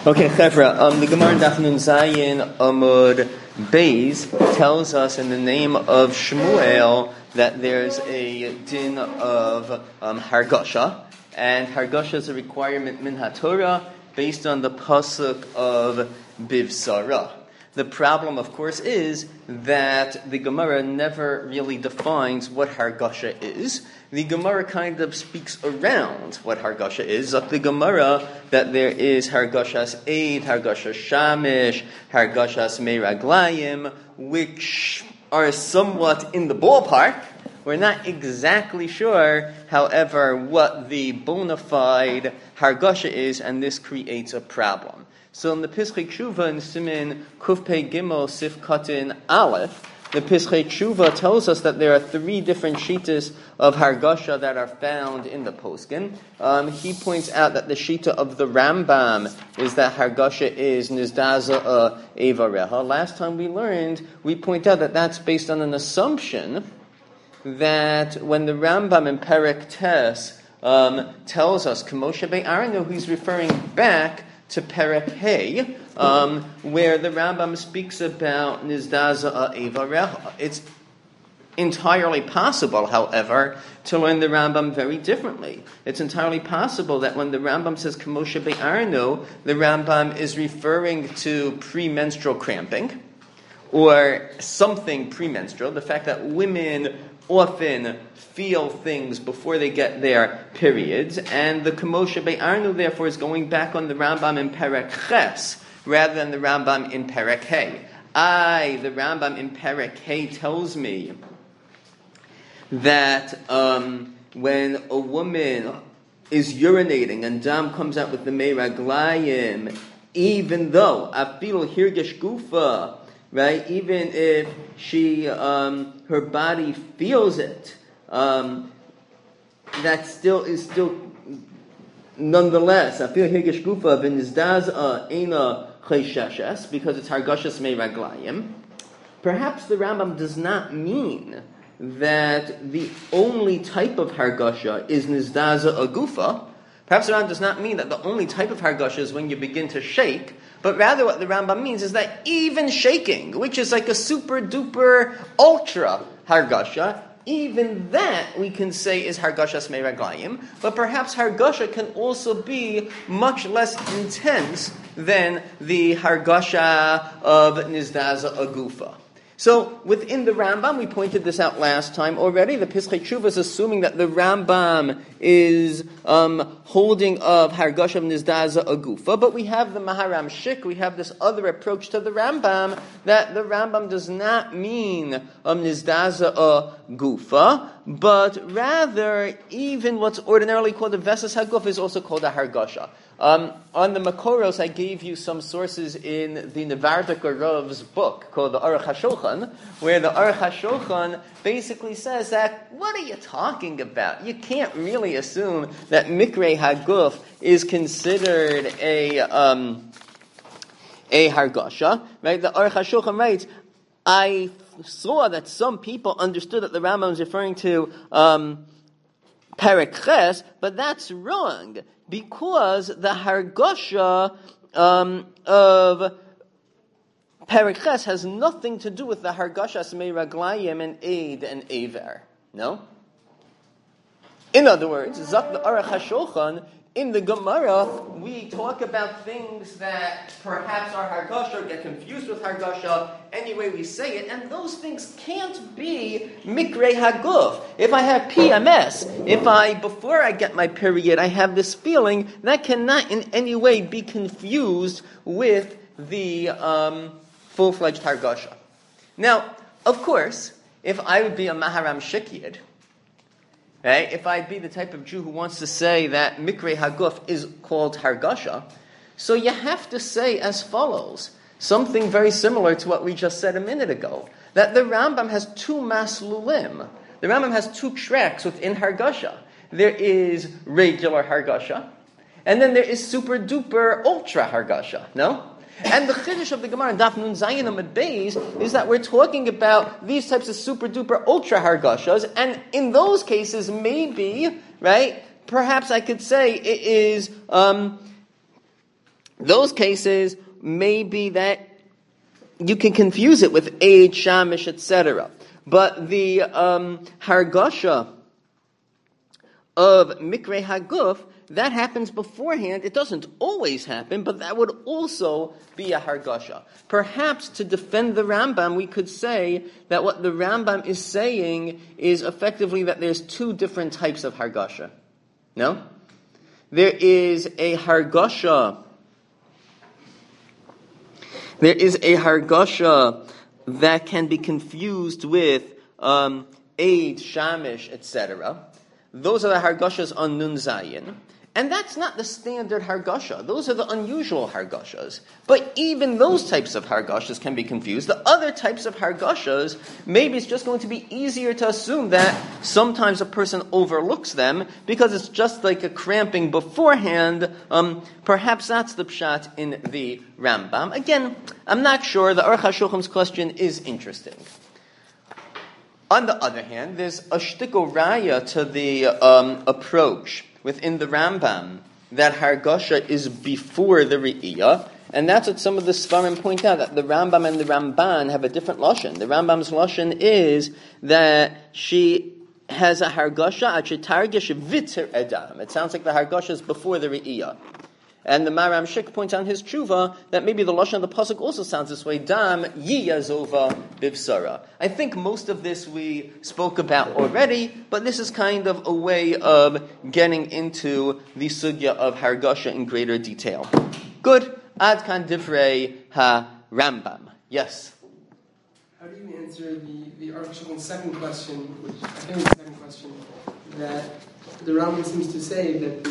Okay, Chevra, the Gemara in Daf Nun Zayin Amud Beis tells us in the name of Shmuel that there's a din of Hargasha, and Hargasha is a requirement min HaTorah based on the pasuk of Bivsara. The problem, of course, is that the Gemara never really defines what Hargasha is. The Gemara kind of speaks around what Hargasha is. The Gemara that there is Hargashas Eid, Hargashas Shamish, Hargashas Meiraglayim, which are somewhat in the ballpark. We're not exactly sure, however, what the bona fide Hargasha is, and this creates a problem. So in the Pischei Tshuva in Simin Kufpei Gimel Sif Katin Aleph, the Pischei Tshuva tells us that there are three different shittas of Hargasha that are found in the Poskin. He points out that the shitta of the Rambam is that Hargasha is Nizdaza Evareha. Last time we point out that that's based on an assumption that when the Rambam in Perek Tes tells us K'moshe Be'arnu, he's referring back to Perek Hey, where the Rambam speaks about Nizdaza Evareha. It's entirely possible, however, to learn the Rambam very differently. It's entirely possible that when the Rambam says K'moshe Be'arnu, the Rambam is referring to premenstrual cramping, or something premenstrual, the fact that women often feel things before they get their periods, and the K'moshe Be'arnu therefore is going back on the Rambam in Perek Ches rather than the Rambam in Perek Hey. The Rambam in Perek Hey tells me that when a woman is urinating and dam comes out with the Meiraglayim, even though afil hirgesh gufa, right? Even if she, her body feels it, that still nonetheless. I feel higish gufa v'nizdaz ena chaysheshes because it's hargashas meiraglayim. Perhaps the Rambam does not mean that the only type of hargasha is nizdaza agufa. Perhaps the Rambam does not mean that the only type of hargasha is when you begin to shake, but rather what the Rambam means is that even shaking, which is like a super duper ultra hargasha, even that we can say is hargashas meiraglayim, but perhaps hargasha can also be much less intense than the hargasha of nizdaza agufa. So, within the Rambam, we pointed this out last time already, the Pischei Tshuva is assuming that the Rambam is holding of Hargasha of Nizdaza Agufa, but we have the Maharam Shik, we have this other approach to the Rambam, that the Rambam does not mean Nizdaza Agufa, but rather, even what's ordinarily called a Vesas Haguf is also called a Hargasha. On the Makoros, I gave you some sources in the Nevardika Rav's book called the Aruch HaShulchan, where the Aruch HaShulchan basically says that, what are you talking about? You can't really assume that Mikrei Haguf is considered a Hargasha, right? The Aruch HaShulchan writes, I saw that some people understood that the Rambam is referring to Perek Ches, but that's wrong, because the Hargasha of Perek Ches has nothing to do with the Hargashas Meiraglayim and Eid and Aver. No? In other words, Zak the Aruch HaShulchan, in the Gemara, we talk about things that perhaps are Hargasha, get confused with Hargasha, any way we say it, and those things can't be Mikrei Haguf. If I have PMS, before I get my period, I have this feeling, that cannot in any way be confused with the full-fledged Hargasha. Now, of course, if I would be a Maharam Shikiyad, right? If I'd be the type of Jew who wants to say that Mikrei Haguf is called Hargasha, so you have to say as follows, something very similar to what we just said a minute ago, that the Rambam has two maslulim. The Rambam has two tracks within Hargasha. There is regular Hargasha, and then there is super duper ultra Hargasha, no? And the chiddush of the Gemara in Daf Nun Zayin Amud Beis is that we're talking about these types of super duper ultra hargashas, and in those cases, maybe, right, perhaps I could say it is those cases may be that you can confuse it with Eid, Shamish, etc. But the Hargasha of Mikre Haguf, that happens beforehand. It doesn't always happen, but that would also be a Hargasha. Perhaps to defend the Rambam, we could say that what the Rambam is saying is effectively that there's two different types of Hargasha. No? There is a Hargasha that can be confused with Eid, Shamish, etc. Those are the Hargashas on Nun Zayin. And that's not the standard Hargasha. Those are the unusual Hargashas. But even those types of Hargashas can be confused. The other types of Hargashas, maybe it's just going to be easier to assume that sometimes a person overlooks them because it's just like a cramping beforehand. Perhaps that's the pshat in the Rambam. Again, I'm not sure. The Aruch HaShulchan's question is interesting. On the other hand, there's a shtickle raya to the approach within the Rambam that Hargasha is before the Re'iyah, and that's what some of the Svarim point out, that the Rambam and the Ramban have a different lashon. The Rambam's lashon is that she has a Hargasha achetargish vitzer edam. It sounds like the Hargasha is before the Re'iyah. And the Maram Shik points out in his tshuva that maybe the lashon of the pasuk also sounds this way. Dam yiyazova bivsara. I think most of this we spoke about already, but this is kind of a way of getting into the sugya of Hargasha in greater detail. Good. Ad kan divrei ha Rambam. Yes. How do you answer the Aruch HaShulchan's second question, which I think is the second question, that the Rambam seems to say that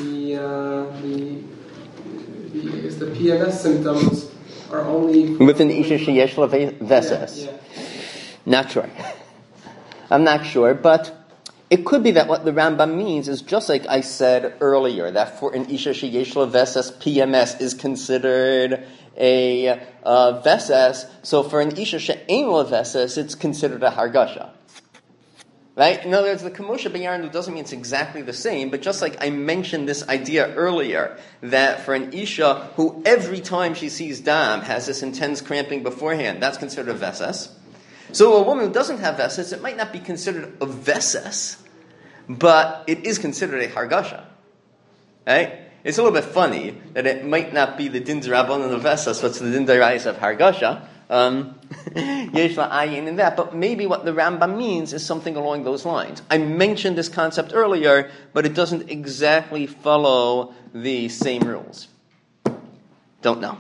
the PMS symptoms are only with an isha sheyesh la veses. Yeah. Not sure. I'm not sure, but it could be that what the Rambam means is just like I said earlier, that for an isha sheyesh la veses, PMS is considered a veses. So for an isha she'ein la veses, it's considered a hargasha. Right? In other words, the Kamosha B'Yarnu doesn't mean it's exactly the same, but just like I mentioned this idea earlier, that for an Isha who every time she sees Dam has this intense cramping beforehand, that's considered a Veses. So a woman who doesn't have Veses, it might not be considered a Veses, but it is considered a Hargasha. Right? It's a little bit funny that it might not be the Din D'Rabbanan of Veses, but it's the Din D'Oraisa of Hargasha. Yesh la'ayin in that, but maybe what the Rambam means is something along those lines. I mentioned this concept earlier, but it doesn't exactly follow the same rules. Don't know.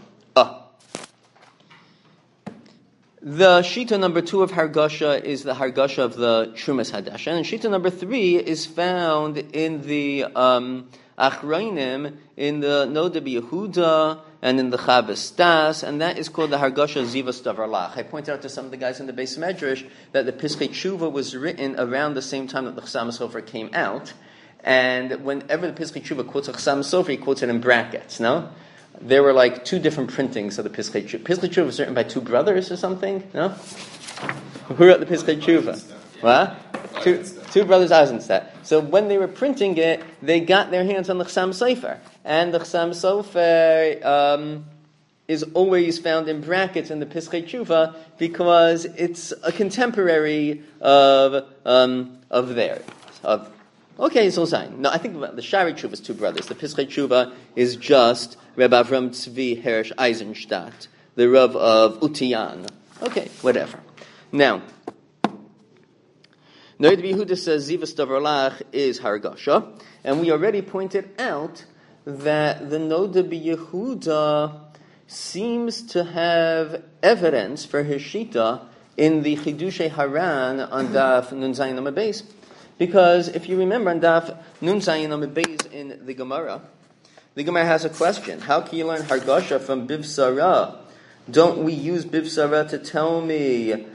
The Shita number 2 of Hargasha is the Hargasha of the Trumas Hadashen, and Shita number 3 is found in the Achrayim, in the Noda B'Yehuda, and in the Chabas Stas, and that is called the Hargasha Zivas Davarlach. I pointed out to some of the guys in the Beis Medrash that the Piskei Tshuva was written around the same time that the Chassam Sofer came out, and whenever the Piskei Tshuva quotes a Chassam Sofer, he quotes it in brackets, no? There were like two different printings of the Piskei Tshuva. Piskei Tshuva was written by two brothers or something, no? Who wrote the Piskei Tshuva? What? Two brothers Eisenstadt. So when they were printing it, they got their hands on the Chassam Sofer. And the Chassam Sofer is always found in brackets in the Piskei Tshuva because it's a contemporary of theirs. Okay, so fine. No, I think the Shari Tshuva is two brothers. The Piskei Tshuva is just Reb Avram Tzvi Hersh Eisenstadt, the Rav of Utiyan. Okay, whatever. Now, Noda B'Yehuda says Zivas Davarlach is Hargasha, and we already pointed out that the Noda B'Yehuda seems to have evidence for his shita in the Chidushay Haran on Daf Nun Zayin Amud Beis, because if you remember on Daf Nun Zayin Amud Beis in the Gemara has a question: how can you learn Hargasha from Bivsara? Don't we use Bivsara to tell me?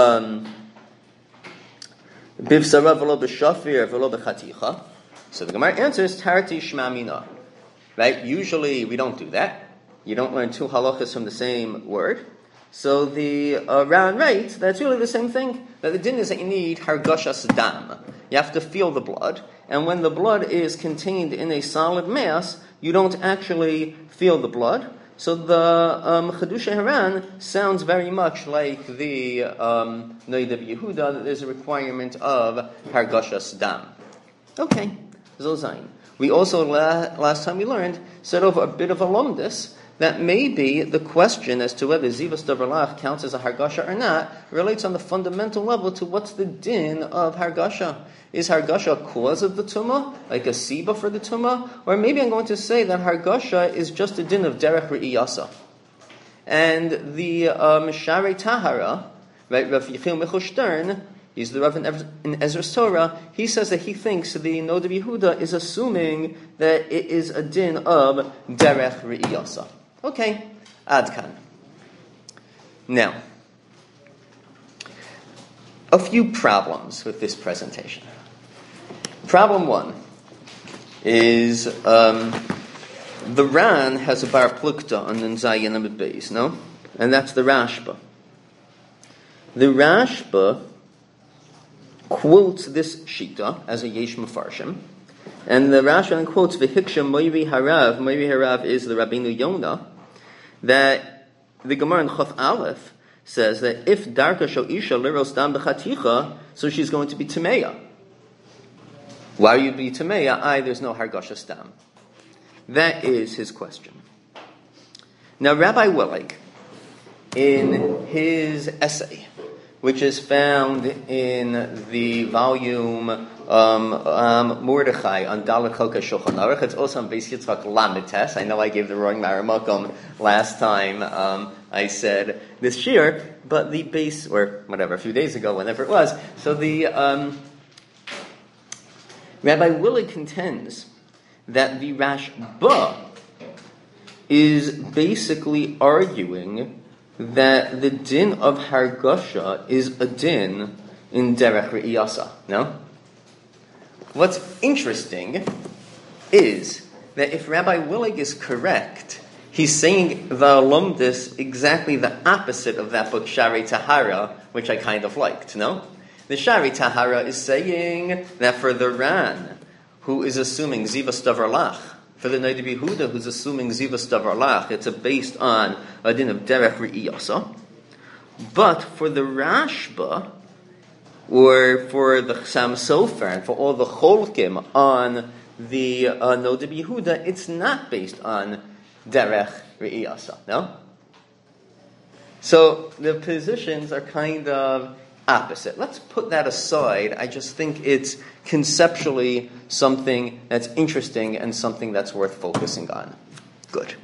Bivsara v'lo b'shafir v'lo b'chaticha. So the Gemara answers Tarti Shma Mina. Right? Usually we don't do that. You don't learn two halachas from the same word. So the Ran writes that's really the same thing. That the din is that you need hargashas dam. You have to feel the blood, and when the blood is contained in a solid mass, you don't actually feel the blood. So the Chedusha Haran sounds very much like the Noida Yehuda, that there's a requirement of Hargashas Dam. Okay, Zozain. We also, last time we learned, said over a bit of a lumdus, that maybe the question as to whether Zivas Davarlach counts as a Hargasha or not relates on the fundamental level to what's the din of Hargasha. Is Hargasha a cause of the Tumah, like a Siba for the Tumah? Or maybe I'm going to say that Hargasha is just a din of Derech Re'iyasa. And the Misharei Tahara, right, Rav Yechiel Michal Stern, he's the Rav in Ezra's Torah, he says that he thinks the Noda Yehuda is assuming that it is a din of Derech Re'iyasa. Okay, Adkan. Now, a few problems with this presentation. Problem one is the Ran has a bar plukta on the Zayin and Beis, no? And that's the Rashba. The Rashba quotes this shita as a yesh mefarshim, and the Rashba quotes v'hiksha moiri harav. Moiri harav is the Rabbeinu Yonah, that the Gemara in Chaf Aleph says that if darka shel isha liros dam b'chaticha, so she's going to be tameya. Why would you be tameya? There's no hargasha stam. That is his question. Now, Rabbi Willig, in his essay, which is found in the volume Mordechai on Dalet Chelka Shulchan Aruch. It's also on Beis Yitzchak Lamites. I know I gave the wrong Maramakom last time I said this year, but the base, or whatever, a few days ago, whenever it was. So the Rabbi Willig contends that the Rashba is basically arguing that the din of Hargasha is a din in Derech Re'iyasa. No? What's interesting is that if Rabbi Willig is correct, he's saying the alumdus exactly the opposite of that book, Sharei Tahara, which I kind of liked, no? The Sharei Tahara is saying that for the Ran, who is assuming Zivas Davarlach, for the Noda Yehuda, who's assuming Zivas Davarlach, it's based on a din of Derech Re'iyasa. But for the Rashba, or for the Chassam Sofer, and for all the Cholkim on the Noda Yehuda, it's not based on Derech Re'iyasa, no? So the positions are kind of opposite. Let's put that aside. I just think it's conceptually something that's interesting and something that's worth focusing on. Good.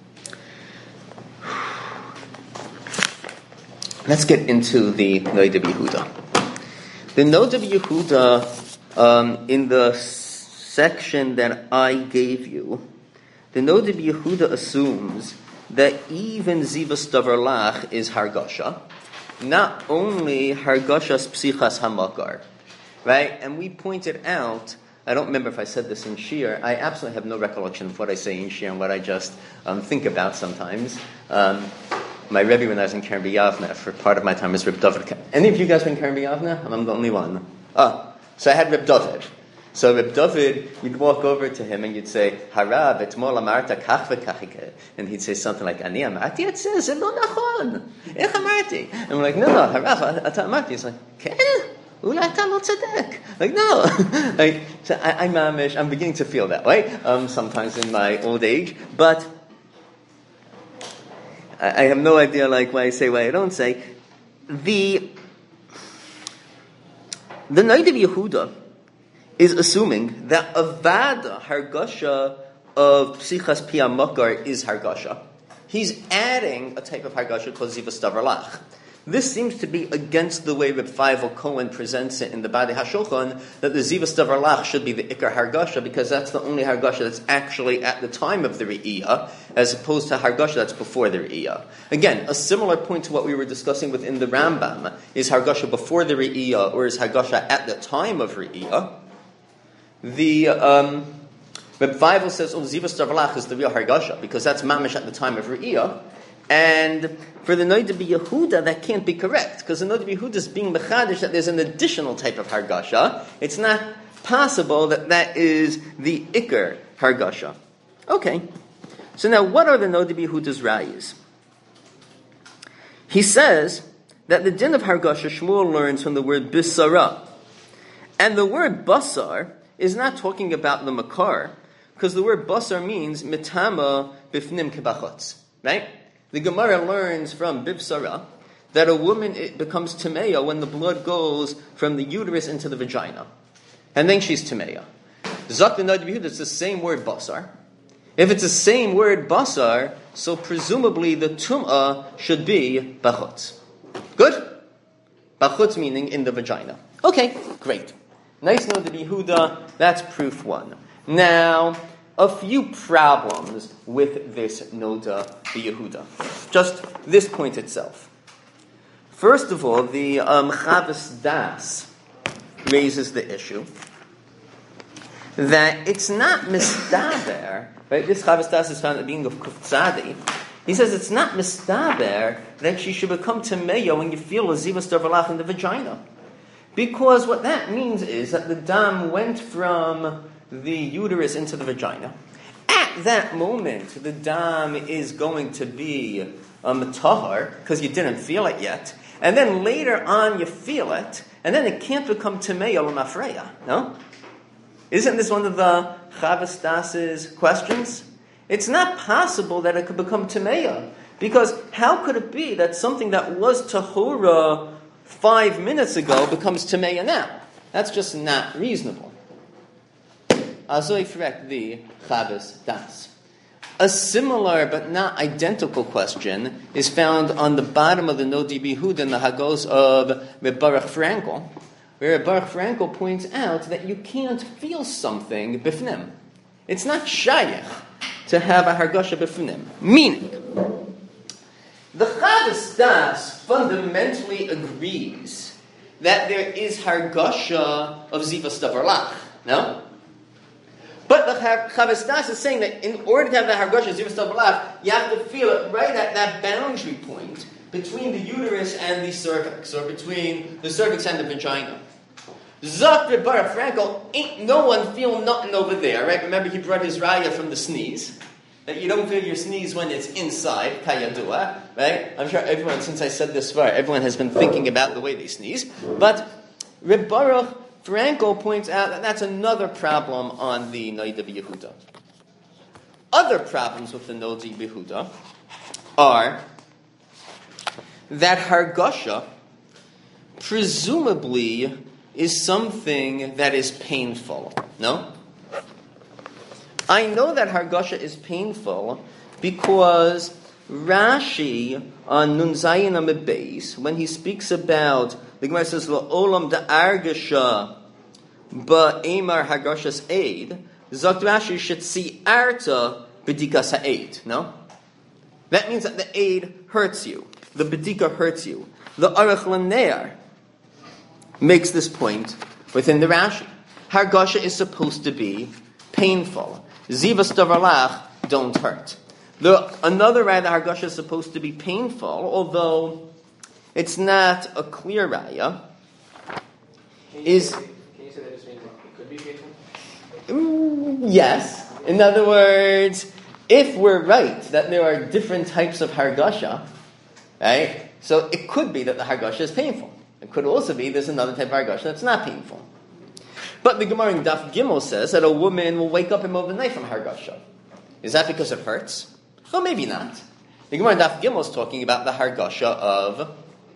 Let's get into the Noda Yehuda. The Noda Yehuda, in the section that I gave you, the Noda Yehuda assumes that even Zivas Davarlach is Hargasha, not only Hargashas Psichas Hamakar, right? And we pointed out, I don't remember if I said this in Shir, I absolutely have no recollection of what I say in Shir and what I just think about sometimes. My Rebbe when I was in Keren B'Yavneh, for part of my time was Reb David. Any of you guys been Keren B'Yavneh? I'm the only one. So I had Reb David. So Reb David, you'd walk over to him and you'd say, Harav, etmol amarta kach v'kach, and he'd say something like, Ani amarti et zeh, ze lo nachon, ech amarti. And we're like, no, Harav, ata amarti. He's like, ken, ulai ata lo tzedek. Like, no. Like, so I'm beginning to feel that way, sometimes in my old age, but I have no idea, like, why I say, why I don't say. The Noda Yehuda is assuming that Avada, Hargasha of Psichas Pia Makar, is Hargasha. He's adding a type of Hargasha called Zivas Davarlach. This seems to be against the way Reb Feivel Cohen presents it in the Badei HaShulchan, that the Zivas Davarlach should be the Ikar Hargasha, because that's the only Hargasha that's actually at the time of the Re'iyah, as opposed to Hargasha that's before the Re'iyah. Again, a similar point to what we were discussing within the Rambam, is Hargasha before the Re'iyah, or is Hargasha at the time of Re'iyah? The Reb Feivel says, Zivas Davarlach is the real Hargasha, because that's mamish at the time of Re'iyah. And for the Noda Yehuda, that can't be correct, because the Noda Yehuda is being mechadish that there's an additional type of Hargasha. It's not possible that that is the Iker Hargasha. Okay. So now, what are the Noda B'Yehuda's rayas? He says that the din of Hargasha, Shmuel learns from the word bisara. And the word basar is not talking about the makar, because the word basar means mitama bifnim kebachotz, right? The Gemara learns from bibsara that a woman becomes tameya when the blood goes from the uterus into the vagina. And then she's tameya. Zok the Noda B'Yehuda, it's the same word basar. If it's the same word basar, so presumably the tum'ah should be bachutz. Good? Bachutz meaning in the vagina. Okay, great. Nice Noda B'Yehuda, that's proof one. Now, a few problems with this Noda B'Yehuda. Just this point itself. First of all, the Chavas Das raises the issue that it's not mistaber, right? This Chavas Das is found at being of Kuftzadi. He says it's not mistaber that she should become tameya when you feel a zivas davarlach in the vagina. Because what that means is that the dam went from the uterus into the vagina. At that moment, the dam is going to be tahar, because you didn't feel it yet. And then later on you feel it, and then it can't become tameya l'mafreya, no? Isn't this one of the Chavas Das's questions? It's not possible that it could become tameya, because how could it be that something that was tahura 5 minutes ago becomes tameya now? That's just not reasonable. Azoy frek the Chavas Das. A similar but not identical question is found on the bottom of the Noda B'Yehuda in the Hagos of Reb Baruch Frankel, where Reb Baruch Frankel points out that you can't feel something bifnim. It's not shayach to have a hargasha bifnim. Meaning, the Chavas Das fundamentally agrees that there is hargasha of zivas davarlach. No? But the Chavas Das is saying that in order to have the hargasha zivas davarlach, you have to feel it right at that boundary point between the uterus and the cervix, or between the cervix and the vagina. Zok Reb Baruch Frankel, ain't no one feel nothing over there, right? Remember he brought his raya from the sneeze, that you don't feel your sneeze when it's inside, kayadua, right? I'm sure everyone, since I said this far, everyone has been thinking about the way they sneeze. But Reb Baruch Frankel points out that that's another problem on the Noda B'Yehuda. Other problems with the Noda B'Yehuda are that hargasha presumably is something that is painful. No? I know that hargasha is painful because Rashi on Nun Zayin Amud Beis, when he speaks about, the Gemara says, La'olam da'argasha ba'emar hargashas aid, Zakt Rashi should see arta b'dikas ha'aid. No? That means that the aid hurts you. The b'dika hurts you. The arach l'ne'ar makes this point within the Rashi. Hargasha is supposed to be painful. Zivas davarlach don't hurt. Another raya that hargasha is supposed to be painful, although it's not a clear raya, is... Can you say that just means it could be painful? Yes. In other words, if we're right that there are different types of hargasha, right, so it could be that the hargasha is painful. It could also be there's another type of hargasha that's not painful. But the Gemara in Daf Gimel says that a woman will wake up in the middle of the night from hargasha. Is that because it hurts? Well, maybe not. The Gemara in Daf Gimel is talking about the hargasha of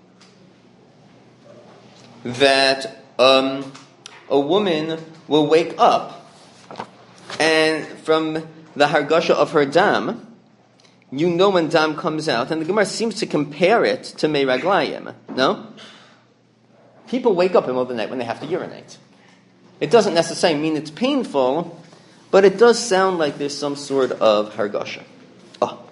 that a woman will wake up and from the hargasha of her dam, you know when dam comes out, and the Gemara seems to compare it to mei raglayim. No? People wake up in the middle of the night when they have to urinate. It doesn't necessarily mean it's painful, but it does sound like there's some sort of hargasha. Oh.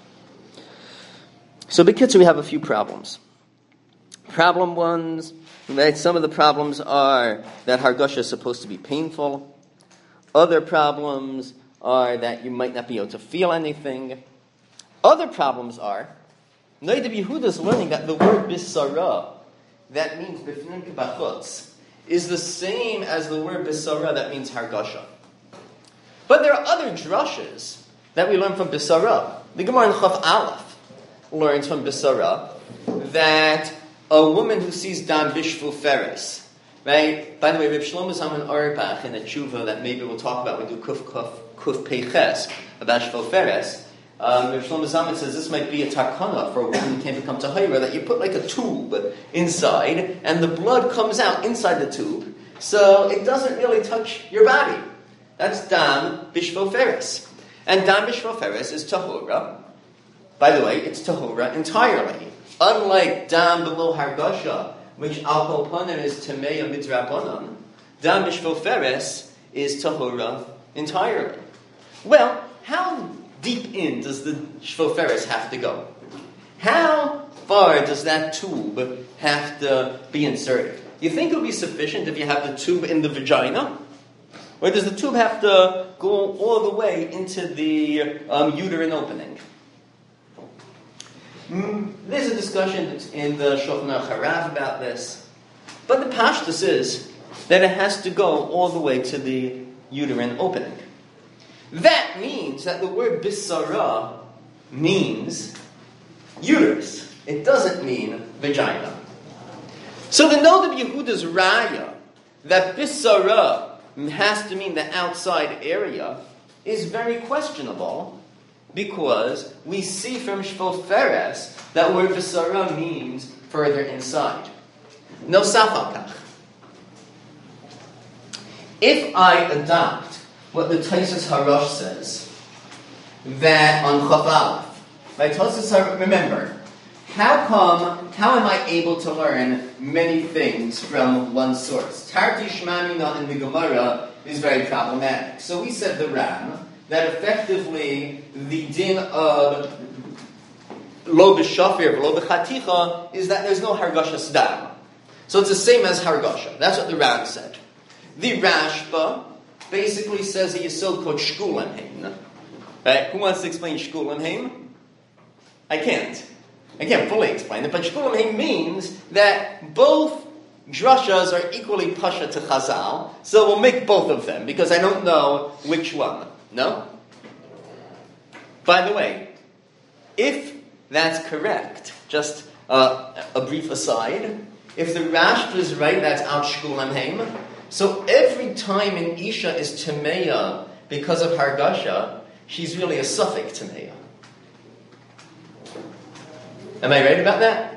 So, b'kitzur, we have a few problems. Problem ones, right? Some of the problems are that hargasha is supposed to be painful. Other problems are that you might not be able to feel anything. Other problems are, Noda B'Yehuda is learning that the word bisara, that means bifnim k'bachutz, is the same as the word bisara that means hargasha. But there are other drushes that we learn from Bisara. The Gemara in Chaf Aleph learns from Bisara that a woman who sees Dam Bishvul Feres, right? By the way, Reb Shlomo Zalman Auerbach in a tshuva that maybe we'll talk about, we do Kuf Peiches about Shvul Feres. Reb Shlomo Zalman says this might be a takana for a woman who can't become tahira, that you put like a tube inside and the blood comes out inside the tube, so it doesn't really touch your body. That's Dam Bishvul Feres. And Dam Bishvul Feres is tahura. By the way, it's tahura entirely. Unlike Dam below Hargasha, which Al Kol Panim is Tameya Midrabanan, Dam Bishvul Feres is tahura entirely. Well, how deep in does the Shvul Feres have to go? How far does that tube have to be inserted? You think it would be sufficient if you have the tube in the vagina? Or does the tube have to go all the way into the uterine opening? There's a discussion in the Shulchan Aruch Harav about this. But the pashtus is that it has to go all the way to the uterine opening. That means that the word bisara means uterus. It doesn't mean vagina. So the note of Yehuda's raya that bisara has to mean the outside area is very questionable, because we see from Shvul Feres that word bisara means further inside. No safakach. If I adopt what the Taisus Harosh says, that on Chaf Aleph, right? Taisus Harosh, remember, how am I able to learn many things from one source? Tarti Shmamina in the Gemara is very problematic. So we said the Ram, that effectively the din of lo b'shafir, lo b'chaticha, is that there's no hargasha sdam. So it's the same as hargasha. That's what the Ram said. The Rashba basically says a yesod called shkulam heim. Right? Who wants to explain shkulam heim? I can't fully explain it, but shkulam heim means that both drashas are equally pasha to Chazal, so we'll make both of them, because I don't know which one. No? By the way, if that's correct, just a brief aside, if the Rashba is right, that's out shkulam heim. So every time an Isha is Tameya because of Hargasha, she's really a suffix Tameya. Am I right about that?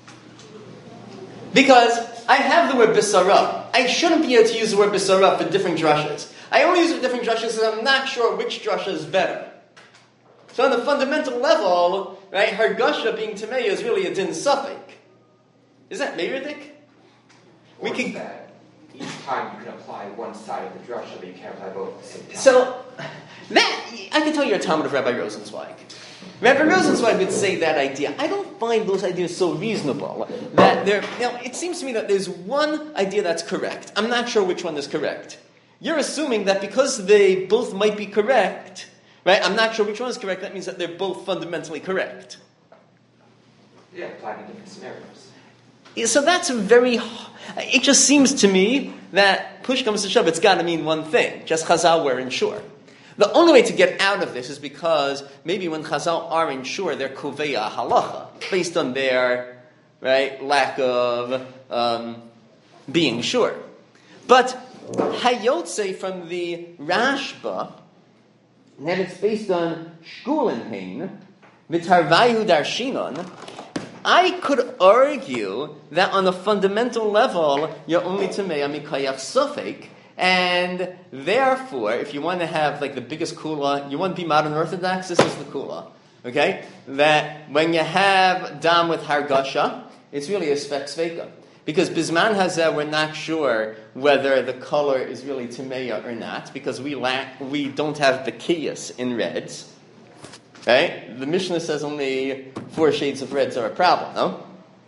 Because I have the word Bisara. I shouldn't be able to use the word Bisara for different drashas. I only use it for different drashas because I'm not sure which drasha is better. So on the fundamental level, right, Hargasha being Tameya is really a din suffix. Is that Meiridik? We can... Each time you can apply one side of the drasha, but you can't apply both at the same time. So, that, I can tell you a Talmud of Rabbi Rosenzweig. Rabbi Rosenzweig would say that idea. I don't find those ideas so reasonable. That it seems to me that there's one idea that's correct. I'm not sure which one is correct. You're assuming that because they both might be correct, right? I'm not sure which one is correct. That means that they're both fundamentally correct. Yeah, applied in different scenarios. So that's a very... It just seems to me that push comes to shove, it's got to mean one thing. Just Chazal weren't sure. The only way to get out of this is because maybe when Chazal aren't sure, they're kuveya halacha, based on their lack of being sure. But Hayotze from the Rashba, that it's based on shkulenhein, mitarvayu darshinon, I could argue that on a fundamental level, you're only Tameya mikayach sofek, and therefore, if you want to have like the biggest kula, you want to be modern Orthodox, this is the kula. Okay? That when you have dam with hargasha, it's really a svek sveka. Because Bisman Hazeh, we're not sure whether the color is really Tameya or not, because we don't have Bekiyas in reds. Right? The Mishnah says only 4 shades of reds are a problem, no?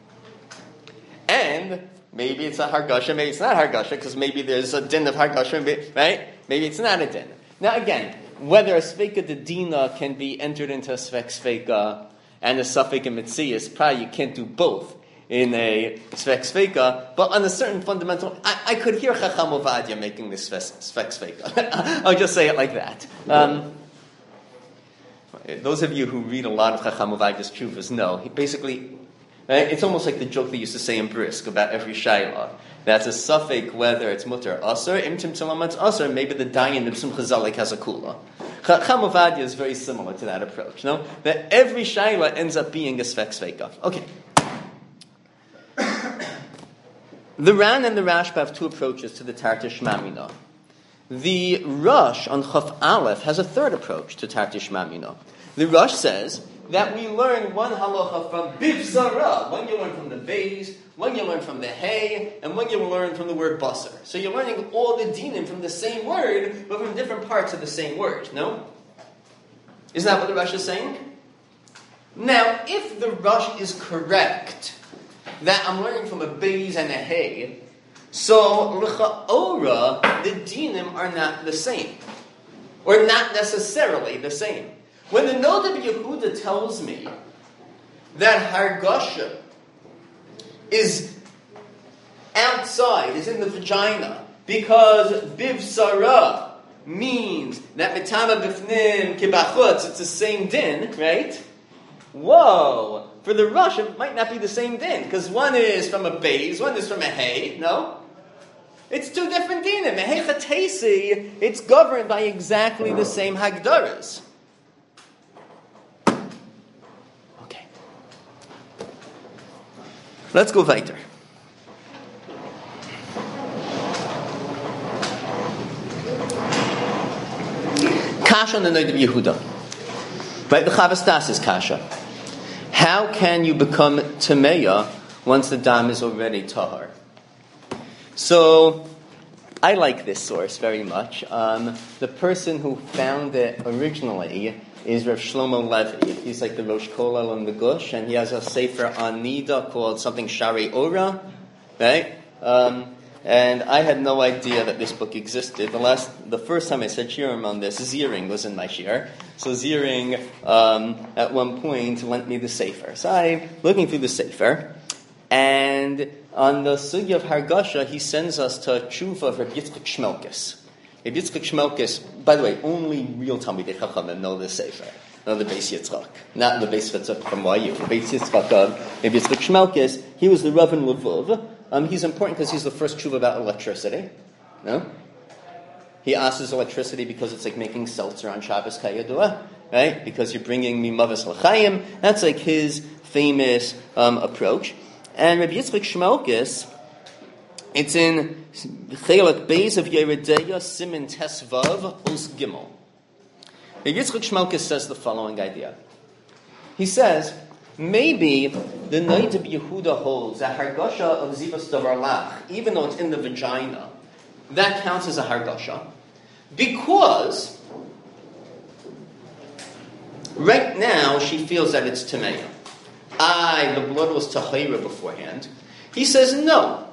And maybe it's a hargasha, maybe it's not hargasha, because maybe there's a din of hargasha, right? Maybe it's not a din. Now again, whether a sveka dedina can be entered into a svek sveka and a suffix in mitzias, probably you can't do both in a svek sveka, but on a certain fundamental, I could hear Chacham Ovadia making this svek sveka. I'll just say it like that. Those of you who read a lot of Chacham Uvayda's Tshuvas know, he basically, right, it's almost like the joke they used to say in Brisk about every Shaila. That's a suffix whether it's mutter asur, imtim tzalamatz asur, maybe the dayan of Simcha Zalik has a kula. Chacham Uvayda is very similar to that approach, no? That every Shaila ends up being a svek sveika. Okay. The Ran and the Rashba have two approaches to the Tartish Mamina. The Rush on Chaf Aleph has a third approach to Tartish Mamina. The Rush says that we learn one halacha from Bivzara, one you learn from the Beis, one you learn from the Hay, and one you learn from the word Basar. So you're learning all the dinim from the same word, but from different parts of the same word, no? Isn't that what the Rush is saying? Now, if the Rush is correct, that I'm learning from a Beis and a Hay, so l'cha'ora, the dinim are not the same, or not necessarily the same. When the Noda B'Yehuda tells me that Hargasha is outside, is in the vagina, because Bivsara means that Mitama Bifnim Kibachutz, it's the same din, right? Whoa! For the Rush, it might not be the same din, because one is from a Beis, one is from a Hay, no? It's two different dinim. A Hay Chatesi, it's governed by exactly the same Hagdaras. Okay. Let's go weiter. Kasha on the Noda B'Yehuda. Right, the Chavas Das is Kasha. How can you become Tameya once the dam is already Tahar? So, I like this source very much. The person who found it originally is Rav Shlomo Levi. He's like the Rosh Kollel in the Gush, and he has a sefer on Nida called something Shari Ora, right? And I had no idea that this book existed. The first time I said shiurim on this, Ziering was in my shiur. So Ziering, at one point, lent me the sefer. So I'm looking through the sefer, and on the sugya of Hargasha, he sends us to a tshuva of Rabbi Yitzchak Shmelkes. Rabbi Yitzchak Shmelkes, by the way, only real Talmidei Chachamim know this sefer. No, the Beis Yitzchak. Not the Beis Yitzchak from YU. The Beis Yitzchak of Rabbi Yitzchak Shmelkes, he was the Rav in Lvov. He's important because he's the first tshuva about electricity. No? He asks his electricity because it's like making seltzer on Shabbos Kayadua, right? Because you're bringing mimavas l'chaim. That's like his famous approach. And Rabbi Yitzchak Shmelkes, it's in Chelak Beis of Yeredeya Simin Tesvav Os Gimel. Rabbi Yitzchak Shmelkes says the following idea. He says, maybe the Noda B'Yehuda holds that Hargasha of Zivas Davar Lach, even though it's in the vagina, that counts as a Hargasha, because right now she feels that it's Tameya. The blood was Tahira beforehand. He says, no.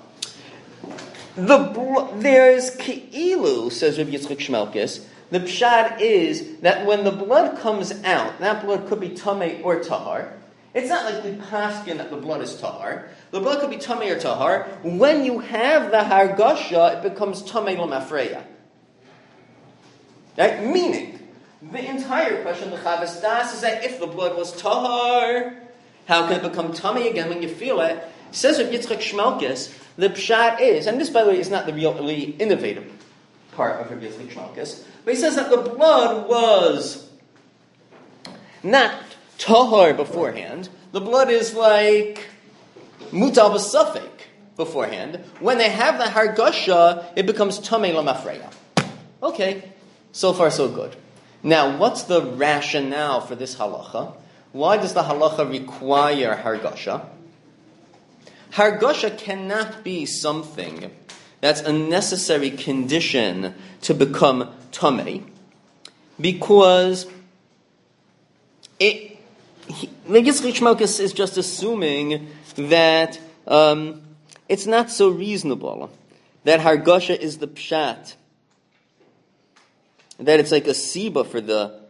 There's Ke'ilu, says Rabbi Yitzchak Shmelkes, the pshat is that when the blood comes out, that blood could be Tameh or Tahar. It's not like we paskin that the blood is Tahar. The blood could be Tameh or Tahar. When you have the Hargasha, it becomes Tameh L'Mafreya. Right? Meaning, the entire question, the Chavas Das, is that if the blood was Tahar, how can it become Tameh again when you feel it? Says Rabbi Yitzchak Shmelkes, the pshat is, and this, by the way, is not the really innovative part of Rabbi Yitzchak Shmelkes, but he says that the blood was not Tahar beforehand. The blood is like Mutal B'Safek beforehand. When they have the Hargasha, it becomes Tameh L'Mafreya. Okay, so far so good. Now, what's the rationale for this halacha? Why does the halacha require Hargasha? Hargasha cannot be something that's a necessary condition to become Tameh, because the Yitzchak Shmelkes is just assuming that it's not so reasonable that Hargasha is the pshat, that it's like a siba for the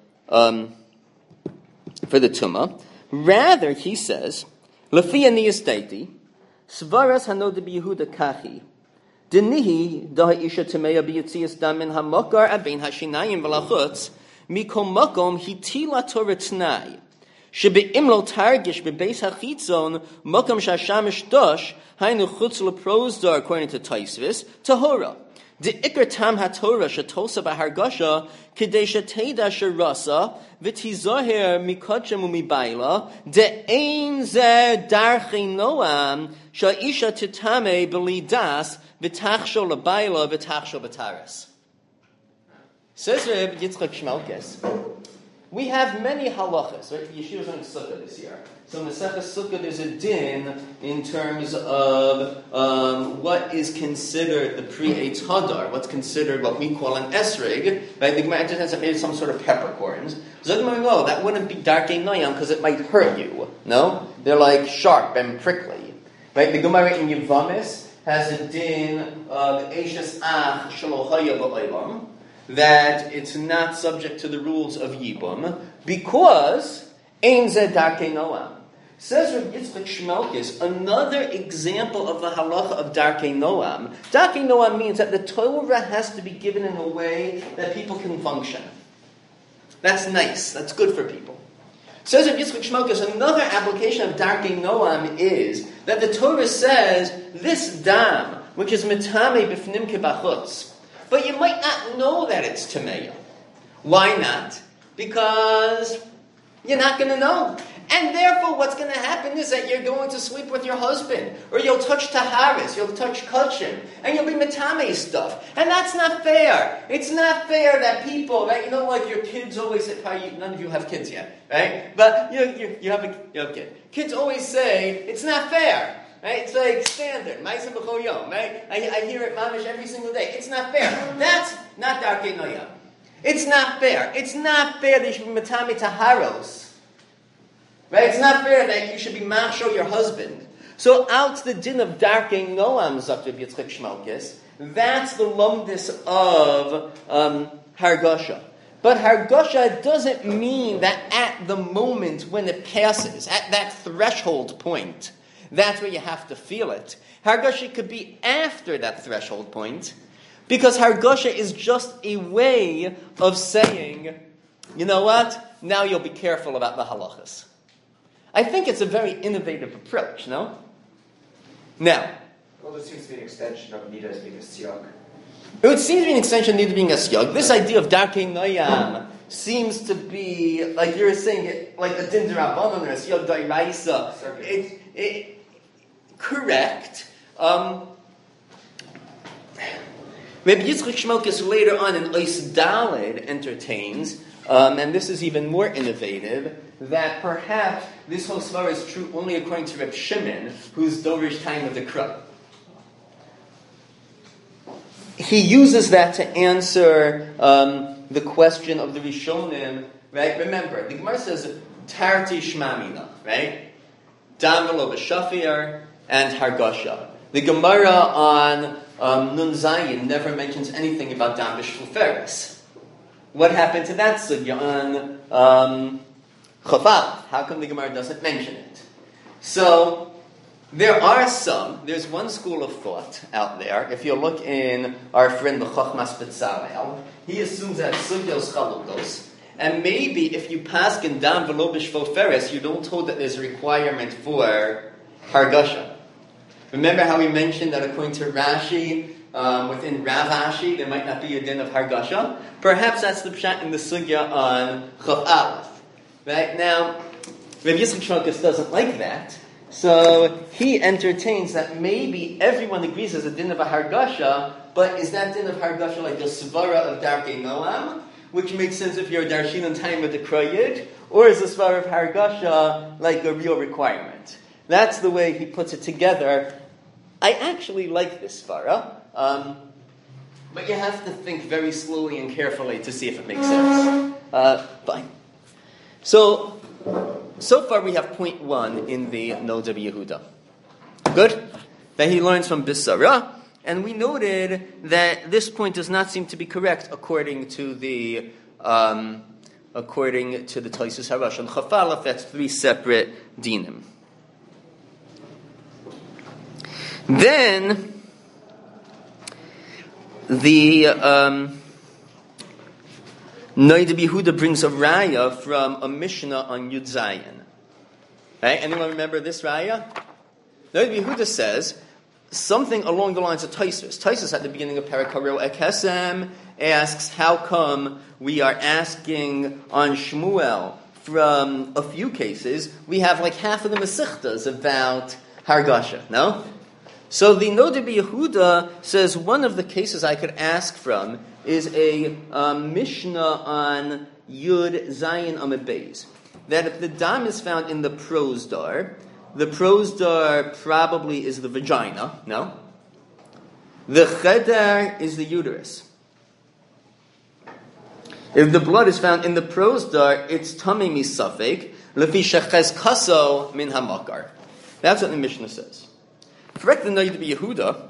tumah. Rather, he says, Lefia niyas daiti, svaras hanoda b'Yehuda kachi, denihi daha isha tameya b'yitzias damin hamakar abein hashinayim v'lachutz, Mikol makom hitila Torah t'nai. Shebe'im lo targish bebeis hachitzon makom shashamish dosh hainu chutz leprosdar according to Taisvis tahora. The ikar tam haTorah shetosa b'hargasha k'dei sheteda sherasa v'tizoher mikachem u'mibayla de'ein zeh darchei noam sha'isha titame b'lidas v'tachsho l'bayla v'tachsho b'taras. Says Reb Yitzchak Shmalkes, we have many halachas, right? Yeshiva's on Sukkah this year. So Maseches Sukkah, there's a din in terms of what is considered the pre-Eitz Hadar, what's considered what we call an esrig, right? The Gemara just has made some sort of peppercorns. So the Gemara, no, that wouldn't be darkei noyam because it might hurt you. No? They're like sharp and prickly. Right? The Gemara in Yevamis has a din of Eishes Ach Shalohaya Ba'olam, that it's not subject to the rules of Yibum because Ein Zeh Darkei Noam. Says Reb Yitzchak Shmalkes, another example of the halacha of Darkei Noam. Darkei Noam means that the Torah has to be given in a way that people can function. That's nice. That's good for people. Says Reb Yitzchak Shmalkes, another application of Darkei Noam is that the Torah says this dam, which is mitame b'fnim kebachutz, but you might not know that it's tameya. Why not? Because you're not going to know. And therefore, what's going to happen is that you're going to sleep with your husband, or you'll touch taharis, you'll touch kachim, and you'll be mitame stuff. And that's not fair. It's not fair that people, right? You know, like your kids always say, none of you have kids yet, right? But you have a kid. Kids always say, it's not fair. Right? It's like standard. Ma'aseh b'chol yom. Right? I hear it mamish every single day. It's not fair. That's not darkei noyam. It's not fair. It's not fair that you should be matame taharos. Right? It's not fair that you should be machsho your husband. So out the din of darkei noam, Zakir Yitzchak Shmalkes, that's the lumdis of hargasha. But hargasha doesn't mean that at the moment when it passes, at that threshold point, that's where you have to feel it. Hargasha could be after that threshold point, because hargasha is just a way of saying, you know what? Now you'll be careful about the halachas. I think it's a very innovative approach, no? Now, well, there seems to be an extension of Nida as being a siyag. It seems to be an extension of Nida being a siyag. This idea of darkei noyam seems to be, like you're saying, it like a din d'Rabbanan or a siyag d'Oraisa. Correct. Rabbi Yitzchak Shmalkes later on in Ois Daled entertains, and this is even more innovative, that perhaps this whole svara is true only according to Reb Shimon, who's Dorish time of the Krah. He uses that to answer the question of the Rishonim, right? Remember, the Gemara says, Tarti Shmamina, right? Dam v'lo b'shafir, and hargasha. The Gemara on Nun Zayin never mentions anything about dam b'shfuferes. What happened to that sugya on Chafal? How come the Gemara doesn't mention it? So, there's one school of thought out there. If you look in our friend the Chochmas Betzalel, he assumes that sugyos chalukos, and maybe if you pass in dam v'lo b'shfuferes, you don't hold that there's a requirement for hargasha. Remember how we mentioned that according to Rashi, within Rav Ashi, there might not be a din of hargasha? Perhaps that's the pshat in the sugya on Chaf Aleph. Right? Now, Rabbi Yitzchak Shmalkes doesn't like that, so he entertains that maybe everyone agrees there's a din of a hargasha, but is that din of hargasha like the svara of darkei noam, which makes sense if you're a darshin on time with the kroyid, or is the svara of hargasha like a real requirement? That's the way he puts it together. I actually like this svara, but you have to think very slowly and carefully to see if it makes sense. Fine. So far we have point 1 in the Noda B'Yehuda. Good? That he learns from Bisara, and we noted that this point does not seem to be correct according to the Taisus Harash. And Chafalaf, that's 3 separate dinim. Then Noid Yehuda brings a raya from a Mishnah on Yud Zayin. Right? Anyone remember this raya? Noid Yehuda says something along the lines of Taisus. Taisus at the beginning of Parakaro Ekesem asks, how come we are asking on Shmuel from a few cases? We have like half of the Mesichtas about Hargasha, no? So the Noda Yehuda says one of the cases I could ask from is a Mishnah on Yud Zayin Amud Beis. That if the dam is found in the prosdar, the prosdar probably is the vagina, no? The cheder is the uterus. If the blood is found in the prosdar, it's tamei misafek, lefi sheches kaso min hamakar. That's what the Mishnah says. Correct the Noda Yehuda.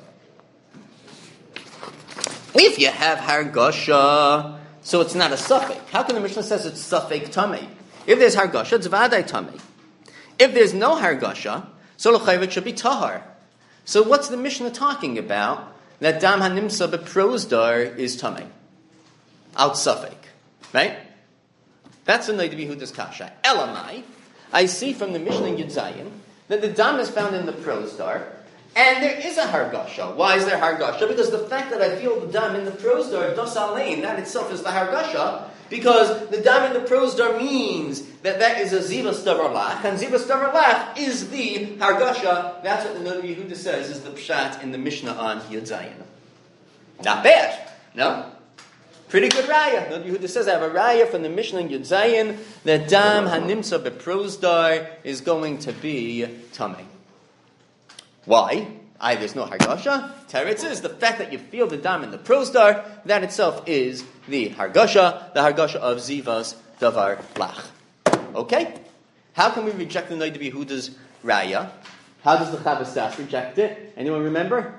If you have hargasha, so it's not a suffix. How can the Mishnah says it's suffix tamei? If there's hargasha, it's vadai tamei. If there's no hargasha, so l'chayv should be tahar. So what's the Mishnah talking about? That dam hanimsa beprosdar is tamei. Out suffix. Right? That's the Noda Yehuda's kasha. Elamai, I see from the Mishnah in Yud Zayin that the dam is found in the prosdar, and there is a hargasha. Why is there hargasha? Because the fact that I feel the dam in the prosdar, dos alein, that itself is the hargasha, because the dam in the prosdar means that is a zivas davar lach, and zivas davar lach is the hargasha. That's what the Noda Yehuda says is the pshat in the Mishnah on Yud Zayin. Not bad, no? Pretty good raya. Noda Yehuda says I have a raya from the Mishnah in Yud Zayin that dam hanimsa beprosdar is going to be tamei. Why? There's no hargasha. Teretz is the fact that you feel the dam in the prosdar, that itself is the hargasha of zivas davar lach. Okay? How can we reject the Noda Yehuda's raya? How does the Chavas Das reject it? Anyone remember?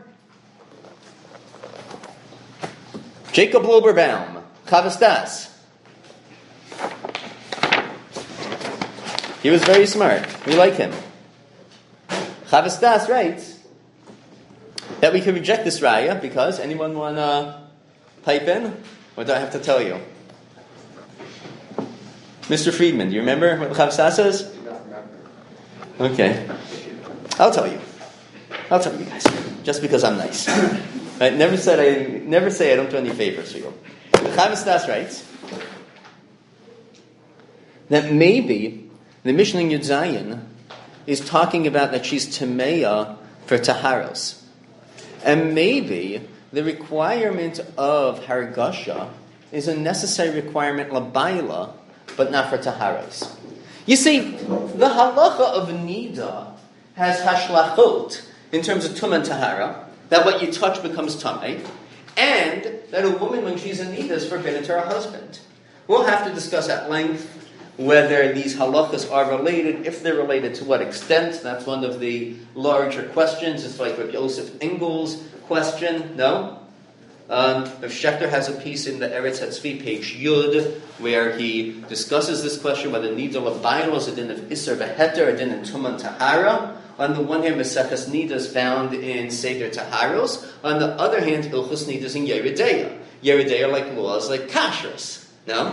Jacob Loberbaum, Chavas Das. He was very smart. We like him. Chavas Das writes that we can reject this raya because, anyone want to pipe in? Or do I have to tell you? Mr. Friedman, do you remember what Chavas Das says? Okay. I'll tell you guys. Just because I'm nice. Right? Never say I don't do any favors for you. The Chavas Das writes that maybe the Mishnah in Yud Zayin is talking about that she's tameya for taharos. And maybe the requirement of hargasha is a necessary requirement labaila, but not for taharos. You see, the halacha of nida has hashlachot in terms of tum and tahara, that what you touch becomes tamei, and that a woman when she's in nida is forbidden to her husband. We'll have to discuss at length whether these halachas are related, if they're related, to what extent. That's one of the larger questions. It's like Rabbi Yosef Engel's question, no? If Schechter has a piece in the Eretz Hatzvi, page Yud, where he discusses this question, whether nida l'baylo is a din of Isser v'heter, a din of Tuman Tahara. On the one hand, Maseches Nida is found in Seder Taharos. On the other hand, Ilchus Nida is in Yeridea. Yeridea are like laws like kashrus, no?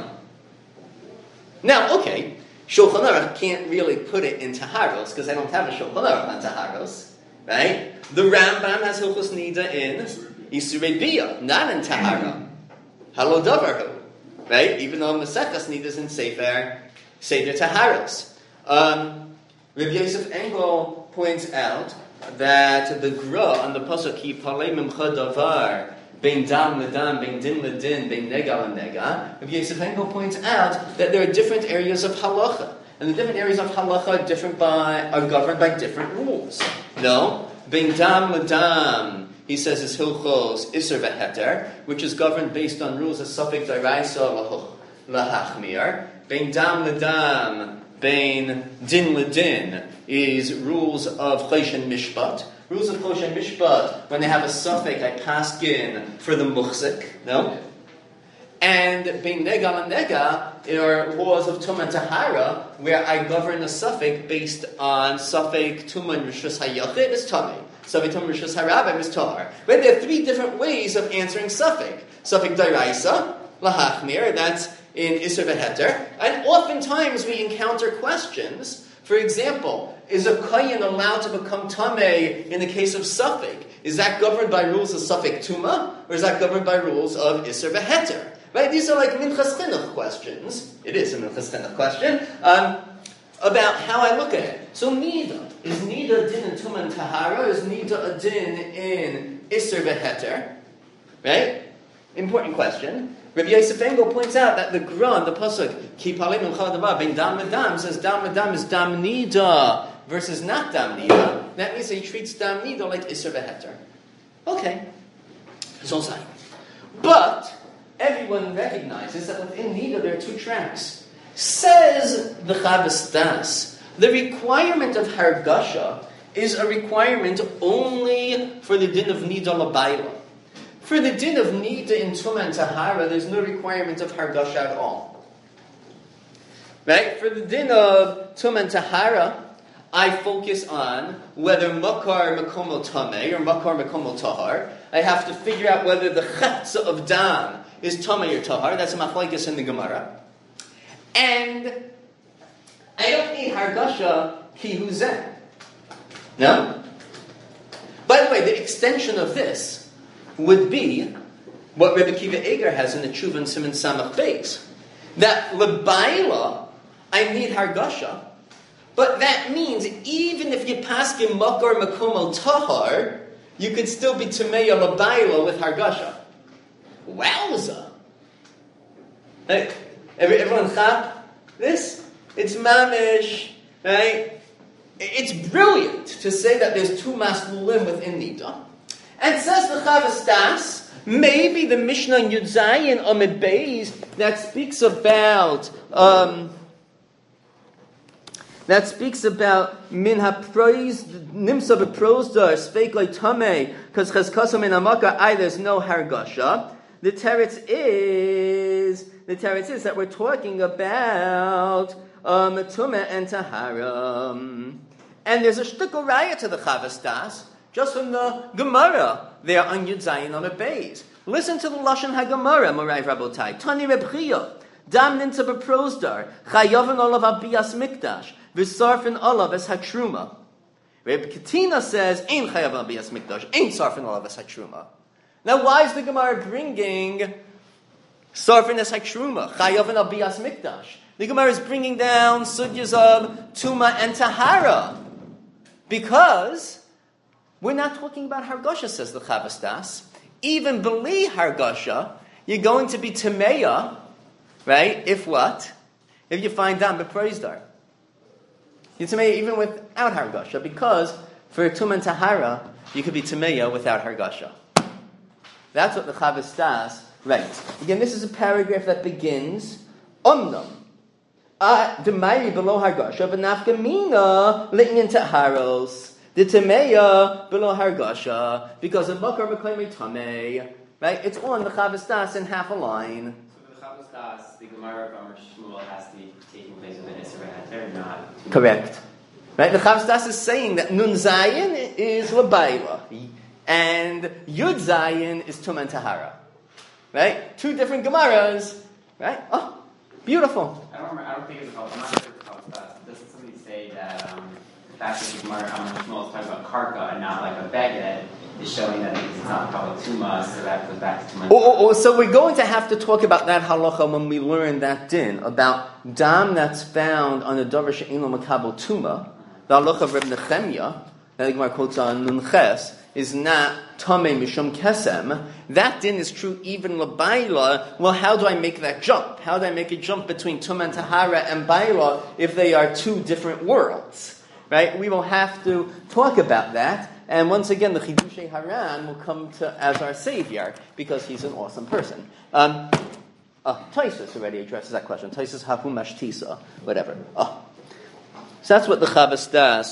Now, okay, Shulchan Aruch can't really put it in Taharos because I don't have a Shulchan Aruch on Taharos, right? The Rambam has Hilchos Nida in Isurei Bia, not in Tahara. Halo Davarhu, right? Even though Maseches Nida is in Seder Taharos. Rabbi Yosef Engel points out that the Gra on the pasuk Ki Palei Mimcha Davar Bein Dam Ledam, Bein Din Ledin, Bein Nega Lenega. Rabbi Yosef Engel points out that there are different areas of halacha, and the different areas of halacha are governed by different rules. No, Bein Dam Ledam, he says, is Hilchos Isser v'Heter, which is governed based on rules of Safek D'Oraisa Lahachmir. Bein Dam Ledam, Bein Din Ledin is rules of Chosh and Mishpat. Rules of Chosh and Mishpat, when they have a suffix, I paskin for the muchzik, no? And Bein Nega and Nega are laws of Tum and Tahara, where I govern a suffix based on suffix Tuman Rishus Hayachid is Tamei. Suffix Tuman Rishus Harabim is Tahar. But there are three different ways of answering suffix. Suffix D'Oraisa, Lahachmir, that's in Isser V'Heter, and oftentimes we encounter questions. For example, is a Kohen allowed to become Tameh in the case of Suffolk? Is that governed by rules of Suffolk Tuma, or is that governed by rules of Isser V'Heter? Right? These are like Minchas Chinuch questions. It is a Minchas Chinuch question. About how I look at it. So Nida. Is Nida a din in Tumah and Tahara? Or is Nida a din in Isser V'Heter? Right? Important question. Rabbi Yosef Engel points out that the Gra, the Pasuk, Ki Palim M'chal Davar, Ben Dam Medam, says Dam Medam is Dam Nida versus not Dam Nida. That means he treats Dam Nida like Isser V'Heter. Okay. It's all side. But everyone recognizes that within Nida there are two tracks. Says the Chavas Das, the requirement of Hargasha is a requirement only for the din of Nida Labayla. For the din of Nida in Tumah and Tahara, there's no requirement of Hargasha at all. Right? For the din of Tumah and Tahara, I focus on whether Makar Makomo Tameh or Makar Makomo Tahar. I have to figure out whether the Chetza of Dam is Tameh or Tahar. That's a Machlokes in the Gemara. And I don't need Hargasha Ki Huzen. No? By the way, the extension of this would be what Rebbe Kiva Eger has in the Tshuva and Siman Samach Beis. That L'bayla, I need Hargasha, but that means even if you paskin Makar Makomo Tahar, you could still be Tameya L'bayla with Hargasha. Wowza! Hey, everyone chap this? It's mamish, right? It's brilliant to say that there's two maslulim within Nida. And says the Chavas Das, maybe the Mishnah in Yud Zayin Amid Beis that speaks about min haprois nimsa beprosdar speak like tamei because cheskasam in amaka there's no hargasha. The teretz is that we're talking about tumah and tahara, and there's a shtickle raya to the Chavas Das just from the Gemara there on Yud Zayin on a Beis. Listen to the Lashon HaGemara, Morai Rabotai. Tani Reb Chia, Dam Ninta Beprosdar, Chayavan Olav Abiyas Mikdash, V'Sarfin Olav Es Hatruma. Reb Katina says, Ein Chayavan Abiyas Mikdash, Ein Sarfin Olav Es Hatruma. Now, why is the Gemara bringing Sarfin Es Hatruma, Chayavan Abiyas Mikdash? The Gemara is bringing down sugyas of Tuma and Tahara. Because we're not talking about Hargasha, says the Chavas Das. Even beli Hargasha, you're going to be Tameya, right? If what? If you find Dam Beprozdar. You're Tameya even without Hargasha, because for Tumah and Tahara, you could be Tameya without Hargasha. That's what the Chavas Das writes. Again, this is a paragraph that begins, Omnam. D'mayri below Hargasha, v'nafka mina le'inyan Taharos. The Tameya below Hargasha, because of Makar Mekayme Tameh. Right? It's on the Chavas Das in half a line. So for the Chavas Das, the Gemara of Amar Shmuel has to be taking place with an Isser V'Heter, not... Correct. Right? The Chavas Das is saying that Nun Zayin is L'bayla, and Yud Zayin is Tumah and Tahara. Right? Two different Gemaras. Right? Oh, beautiful. I don't think it's called... I'm not sure it's Chavas Das. Doesn't somebody say that... the fact that the Gemara Amar Shmuel is talking about karka and not like a baguette is showing that it's not called tuma, so that goes back to tuma. So we're going to have to talk about that halacha when we learn that din about dam that's found on the davar she'eino makabel tuma. The halacha of Reb Nechemya that the Gemara quotes on Nunches is not tamei mishum kesem. That din is true even l'bayla. Well, how do I make that jump? How do I make a jump between tuma and tahara and bayla if they are two different worlds? Right? We will have to talk about that. And once again, the Chidushei Haran will come as our savior because he's an awesome person. Taisus already addresses that question. Taisus Hafu Mashtisa, whatever. So that's what the Chavas Das.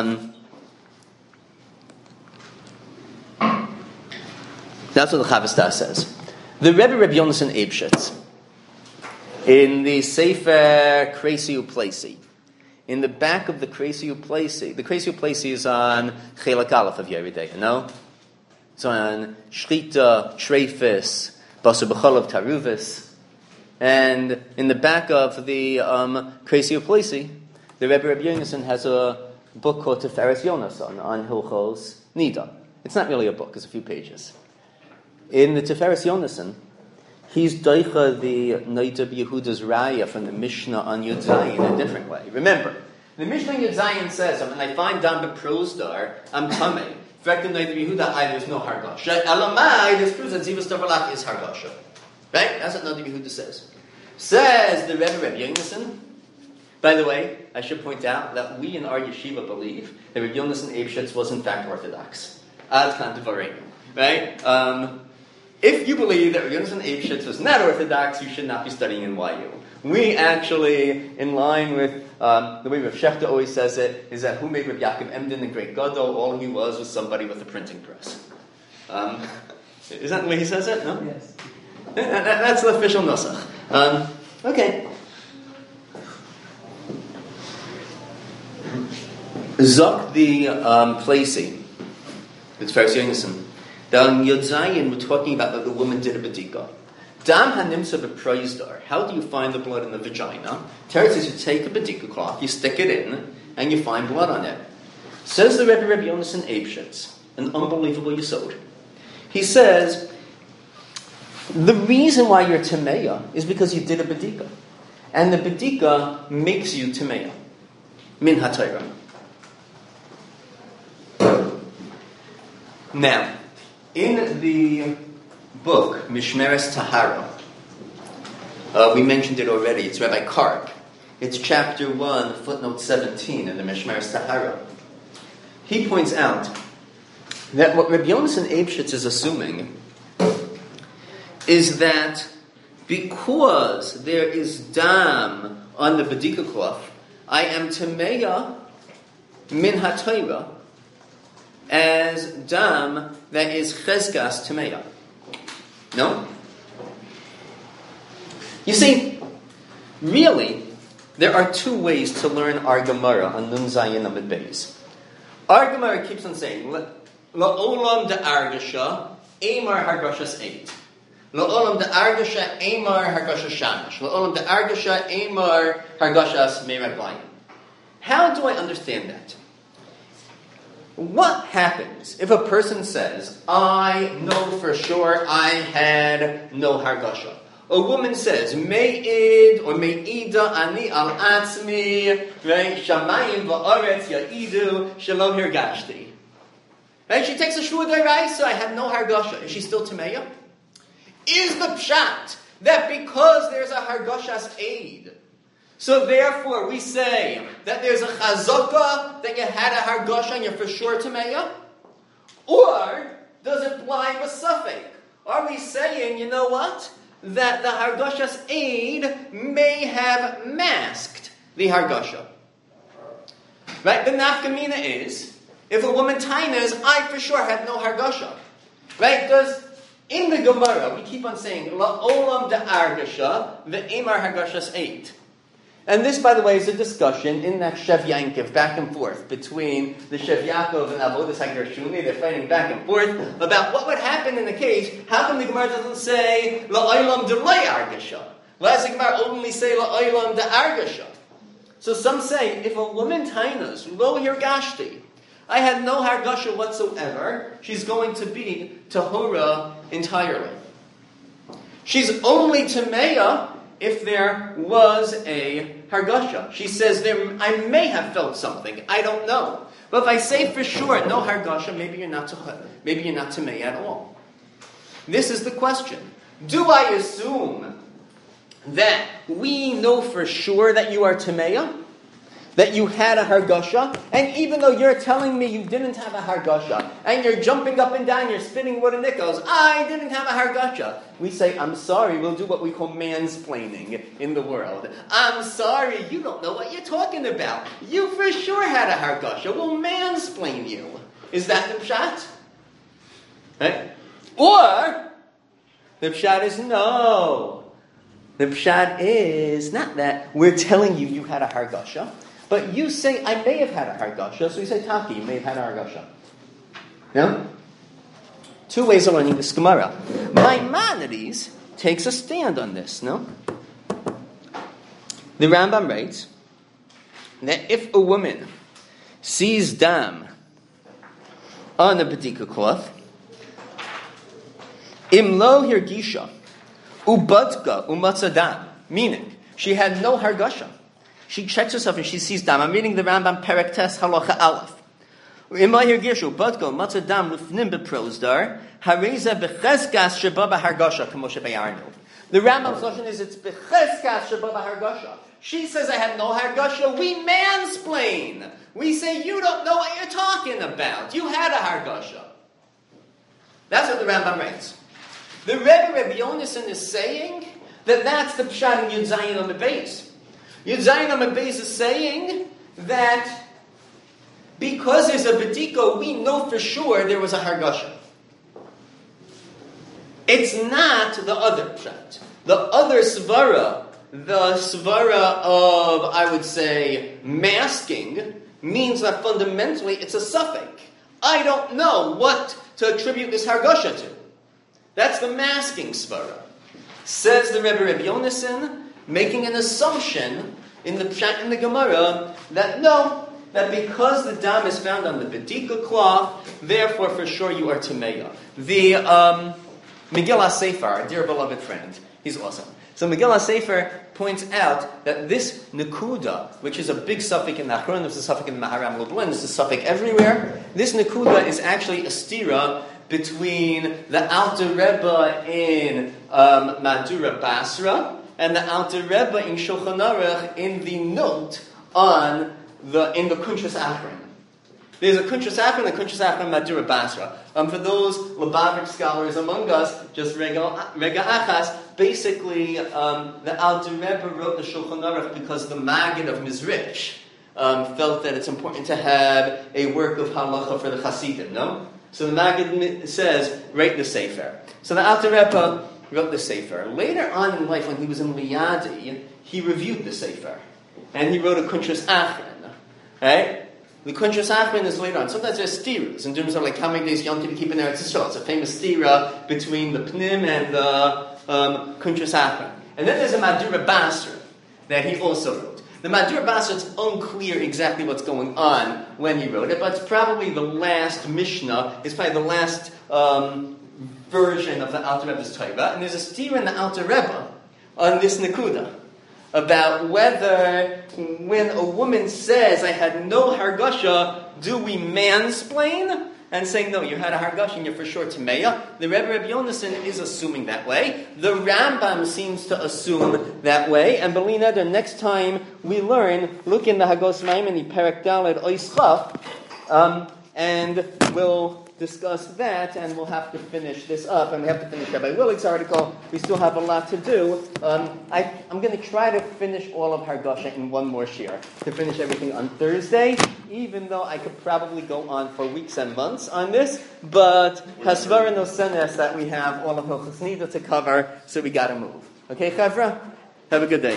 That's what the Chavas Das says. The Rebbe Yonasan Eibshitz in the Sefer Kresi Uplesi. In the back of the Kresi Uplesi, the Kresi Uplesi is on Chelak Aleph of Yeridei, no? It's on Shchita, Treifis, Basar B'cholav Taruvis, And in the back of the Kreisi Uploisi, the Rebbe Yonason has a book called Tiferes Yonason on Hilchos Nida. It's not really a book, it's a few pages. In the Tiferes Yonason, he's doicha the Noidab Yehuda's Raya from the Mishnah on Yud Zayin in a different way. Remember, the Mishnah on Yud Zayin says, when I find down the prosdar, I'm tamei. Fact in Noidab Yehuda, there's no hargasha. Elamai, this proves that Zivas Davalach is hargasha. Right? That's what Noidab Yehuda says. Says the Rebbe Yonason. By the way, I should point out that we in our yeshiva believe that Rebbe Yonason Eibshitz was in fact Orthodox. Ad kan devarim. Right? If you believe that Rebbe Yonason Eibshitz was not Orthodox, you should not be studying in YU. We actually, in line with the way Rav Shechter always says it, is that who made Rav Yaakov Emden the great gadol? All he was somebody with a printing press. Is that the way he says it? No? Yes. That's the official nusach. Okay. Zok the Placey, it's Tiferes Yonason. Down Yud Zayin, we're talking about that the woman did a bedika. Dam hanimsa b'proizdar. How do you find the blood in the vagina? Teretz says you take a bedika cloth, you stick it in, and you find blood on it. Says the Rebbe Yonason Eibshitz, an unbelievable yesod. He says the reason why you're tameya is because you did a bedika, and the bedika makes you tameya min hatayra. Now, in the book, Mishmeres Tahara, we mentioned it already, it's Rabbi Karp. It's chapter 1, footnote 17 in the Mishmeres Tahara. He points out that what Rabbi Yonason Eibshitz is assuming is that because there is dam on the bedika cloth, I am tameya min hatayra, as dam that is cheskas tameya. No? You see, really, there are two ways to learn our Gemara on Nun Zayin Amud Beis. Our Gemara keeps on saying, La'olam da'argasha, Eimar hargashas eit. La'olam da'argasha, Eimar hargashas shamish. La'olam da'argasha, Eimar hargashas meiraglayim. How do I understand that? What happens if a person says, I know for sure I had no hargasha? A woman says, Me'id or Me'ida ani al atzmi, right? Shamayim va'aretz ya'idu shalom hirgashti. Right? She takes a shua d'oraisa, I had no hargasha. Is she still tameya? Is the pshat that because there's a hargashas aid, so therefore we say that there's a chazaka that you had a hargasha and you're for sure tameya? Or does it apply b'safek? Are we saying, you know what? That the hargashas aid may have masked the hargasha. Right? The nafkamina is, if a woman tainas, I for sure had no hargasha. Right? In the Gemara, we keep on saying, la'olam da'argasha, ve'emar hargashas aid. And this, by the way, is a discussion in that Shev Yankiv, back and forth, between the Shev Yaakov and Avodas HaGershuni. They're fighting back and forth about what would happen in the case. How come the Gemara doesn't say, La'olam de'lay argasha? Why does the Gemara only say, La'olam de'argasha? So some say, if a woman tainas, lo hirgashti, I had no hargasha whatsoever, she's going to be tahora entirely. She's only tameya if there was a hargasha. She says, I may have felt something, I don't know. But if I say for sure, no hargasha, maybe you're not tameya at all. This is the question. Do I assume that we know for sure that you are tameya? That you had a hargasha, and even though you're telling me you didn't have a hargasha, and you're jumping up and down, you're spinning wooden nickels, I didn't have a hargasha. We say, I'm sorry, we'll do what we call mansplaining in the world. I'm sorry, you don't know what you're talking about. You for sure had a hargasha, we'll mansplain you. Is that the pshat? Right? Or, the pshat is no. The pshat is not that we're telling you had a hargasha, but you say, I may have had a hargasha, so you say, Taki, you may have had a hargasha. No? Two ways of learning this Gemara. Maimonides takes a stand on this, no? The Rambam writes that if a woman sees dam on a bedika cloth, im lo hirgisha ubadka umatza dam, meaning she had no hargasha. She checks herself and she sees dam. I'm reading the Rambam Perek Tes Halacha Aleph. Im lo hirgisha ubadka umatza dam lifnim beprozdar hareza becheskas sheba b'hargasha kamoshe bayarnu. The Rambam's solution is it's becheskas sheba b'hargasha. She says, I have no hargasha. We mansplain. We say, you don't know what you're talking about. You had a hargasha. That's what the Rambam writes. The Rebbe Yonason is saying that that's the pshat in Yud Zayin on the base. Yud Zayin on the base is saying that because there's a bediko, we know for sure there was a hargasha. It's not the other pshat. The other svara, the svara of, I would say, masking, means that fundamentally it's a suffix. I don't know what to attribute this hargasha to. That's the masking svara. Says the Rebbe Yonason, making an assumption in the pshat in the Gemara that no, that because the dam is found on the bedika cloth, therefore for sure you are tameya. The Megillah Sefer, our dear beloved friend, he's awesome. So Megillah Sefer points out that this Nekuda, which is a big suffix in the Achron, there's a suffix in the Maharam Lublin, there's a suffix everywhere. This Nekuda is actually a stira between the Alter Rebbe in Madura Basra and the Alter Rebbe in Shulchan Aruch in the note in the Kuntres Achron. There's a Kuntres Achron and a Kuntres Achron Madura Basra. For those Lubavitch scholars among us, just Rega Achas, basically the Alter Rebbe wrote the Shulchan Aruch because the Maggid of Mizrich felt that it's important to have a work of halacha for the Hasidim, no? So the Maggid says, write the Sefer. So the Alter Rebbe wrote the Sefer. Later on in life, when he was in Liadi, he reviewed the Sefer. And he wrote a Kuntres Achron. Right? The Kuntres Achron is later on. Sometimes there's stiras in terms of like how many days Yom Kippur keep in Eretz Yisrael. It's a famous stira between the Pnim and the Kuntres Achron. And then there's a Madura Basra that he also wrote. The Madura Basra, it's unclear exactly what's going on when he wrote it, but it's probably the last Mishnah. It's probably the last version of the Alter Rebbe's Torah. And there's a stira in the Alter Rebbe on this Nekuda about whether when a woman says, I had no hargasha, do we mansplain? And saying, no, you had a hargasha and you're for sure tameya. The Rebbe Yonason is assuming that way. The Rambam seems to assume that way. And B'li Neder, next time we learn, look in the Hagos Maimoni, Perek Daled Ois Chaf, and we'll discuss that, and we'll have to finish this up, and we have to finish Rabbi Willig's article. We still have a lot to do. I'm going to try to finish all of Hargasha in one more shir, to finish everything on Thursday, even though I could probably go on for weeks and months on this, but Hasvara no senes that we have all of Hilchos Nida to cover, so we got to move. Okay, Chavra? Have a good day.